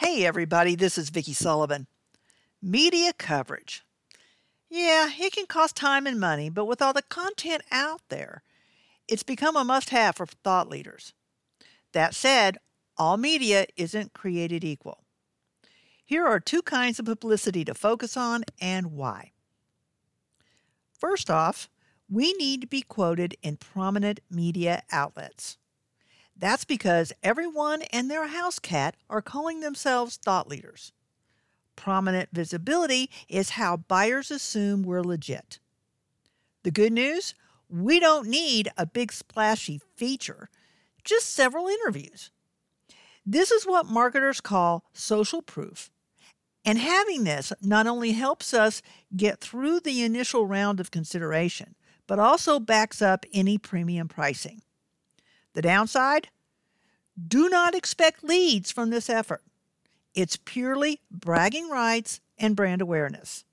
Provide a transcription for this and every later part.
Hey everybody, this is Vicki Sullivan. Media coverage. Yeah, it can cost time and money, but with all the content out there, it's become a must-have for thought leaders. That said, all media isn't created equal. Here are two kinds of publicity to focus on and why. First off, we need to be quoted in prominent media outlets. That's because everyone and their house cat are calling themselves thought leaders. Prominent visibility is how buyers assume we're legit. The good news? We don't need a big splashy feature, just several interviews. This is what marketers call social proof. And having this not only helps us get through the initial round of consideration, but also backs up any premium pricing. The downside? Do not expect leads from this effort. It's purely bragging rights and brand awareness.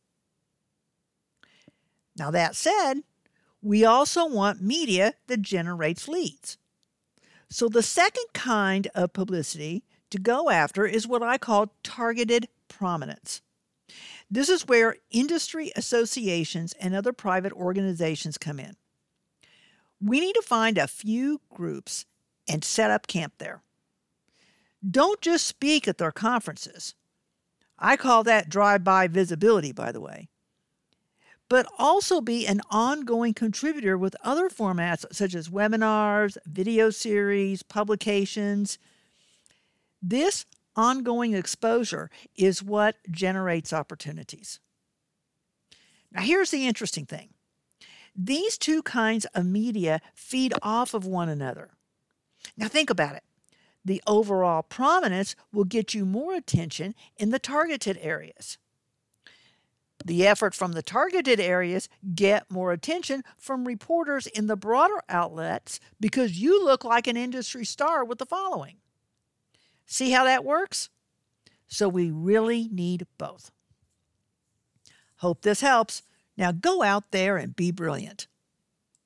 Now that said, we also want media that generates leads. So the second kind of publicity to go after is what I call targeted prominence. This is where industry associations and other private organizations come in. We need to find a few groups and set up camp there. Don't just speak at their conferences. I call that drive-by visibility, by the way. But also be an ongoing contributor with other formats such as webinars, video series, publications. This ongoing exposure is what generates opportunities. Now, here's the interesting thing. These two kinds of media feed off of one another. Now, think about it. The overall prominence will get you more attention in the targeted areas. The effort from the targeted areas get more attention from reporters in the broader outlets because you look like an industry star with the following. See how that works? So we really need both. Hope this helps. Now go out there and be brilliant.